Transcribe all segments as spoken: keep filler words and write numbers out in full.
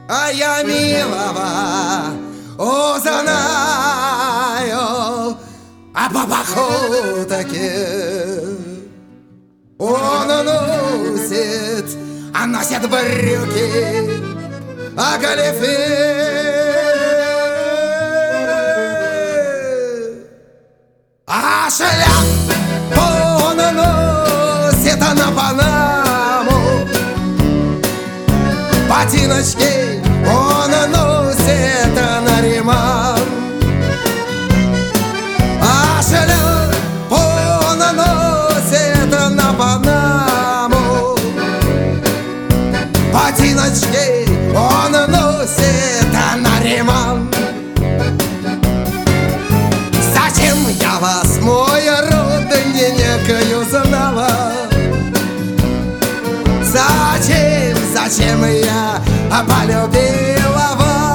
А я милого узнаю, а по походке он носит, а носит брюки, а галифе, а шляпу он носит на Панаму, ботиночки он носит на ремонт, а шляпу он носит на Панаму, ботиночки он носит на ремонт. Зачем я вас, мой родненькою, знала? Зачем, зачем я полюбила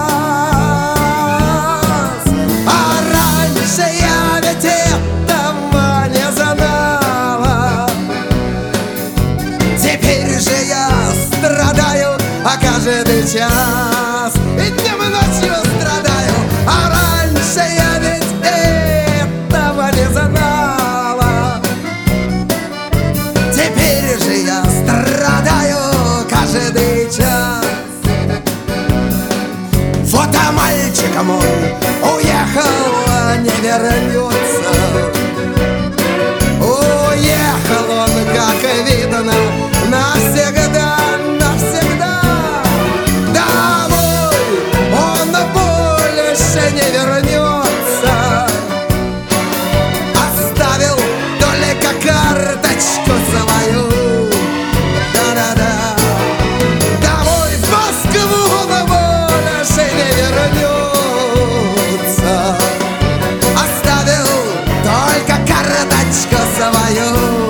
вас? А раньше я ведь этого не знала. Теперь же я страдаю, а каждый час и днем и ночью страдаю. А раньше я ведь этого не знала. Теперь же я страдаю каждый час. Вот а мальчик мой уехал, не вернется. Уехал он, как видно, навсегда, навсегда. Домой он больше не вернется. Оставил только карточку свою. Да-да-да. Домой в Москву он больше не вернется. Оставил только карточку свою.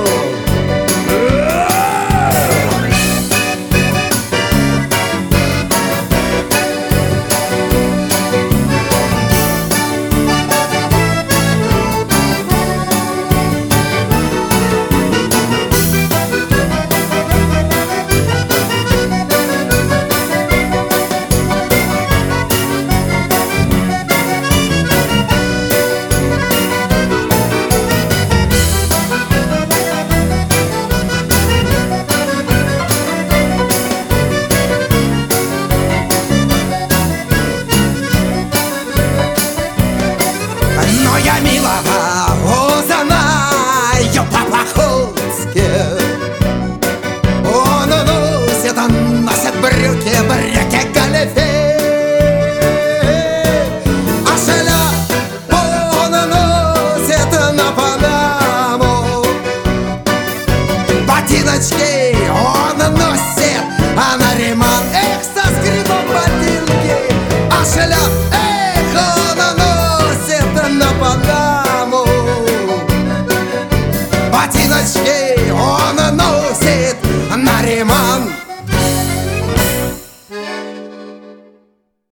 Но я милого узнаю по-походски. Он носит, он носит брюки, брюки галифе. А шляпу он носит на Панаму, ботиночки он носит, а на ремонт. Эх, со скрипом ботинки, а шляпу, эх, он носит на Панаму, ботиночки